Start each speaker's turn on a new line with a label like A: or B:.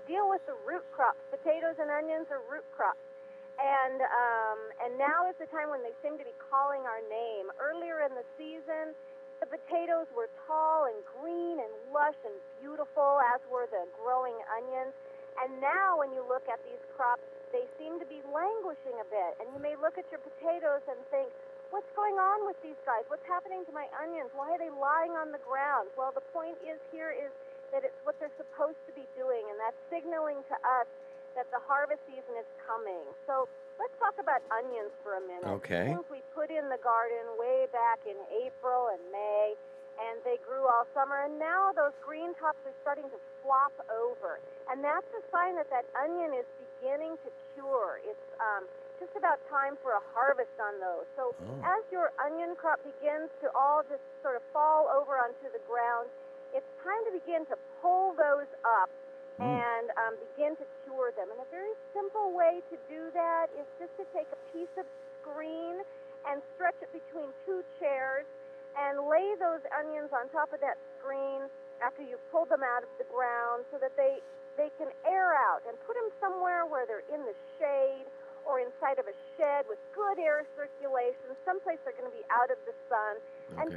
A: deal with the root crops. Potatoes and onions are root crops. And now is the time when they seem to be calling our name. Earlier in the season, the potatoes were tall and green and lush and beautiful, as were the growing onions. And now when you look at these crops, they seem to be languishing a bit. And you may look at your potatoes and think, what's going on with these guys? What's happening to my onions? Why are they lying on the ground? Well, the point here is that it's what they're supposed to be doing, and that's signaling to us that the harvest season is coming. So let's talk about onions for a minute.
B: Okay.
A: Things we put in the garden way back in April and May, and they grew all summer, and now those green tops are starting to flop over. And that's a sign that onion is beginning to cure. It's just about time for a harvest on those. So as your onion crop begins to all just sort of fall over onto the ground, it's time to begin to pull those up and begin to cure them. And a very simple way to do that is just to take a piece of screen and stretch it between two chairs and lay those onions on top of that screen after you've pulled them out of the ground so that they can air out, and put them somewhere where they're in the shade or inside of a shed with good air circulation, someplace they're going to be out of the sun.
B: Okay.
A: And